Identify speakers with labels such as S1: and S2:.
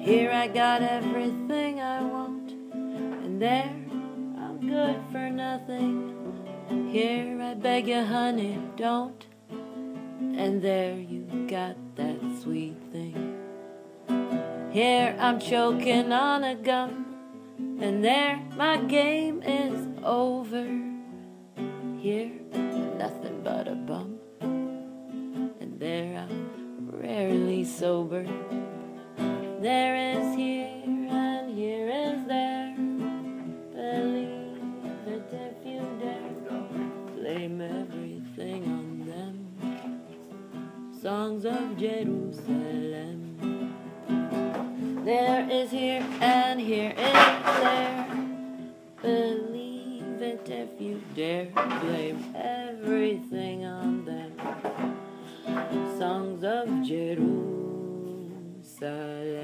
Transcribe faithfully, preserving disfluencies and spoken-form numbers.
S1: Here I got everything I want, and there I'm good for nothing. Here I beg you, honey, don't. And there you got that sweet thing. Here I'm choking on a gum, and there my game is over. Here I'm nothing but a bum, and there I'm rarely sober. There is here and here is there. Believe it if you dare. Blame everything on them. Songs of Jerusalem. There is here and here is there. Believe it if you dare. Blame everything on them. Songs of Jerusalem.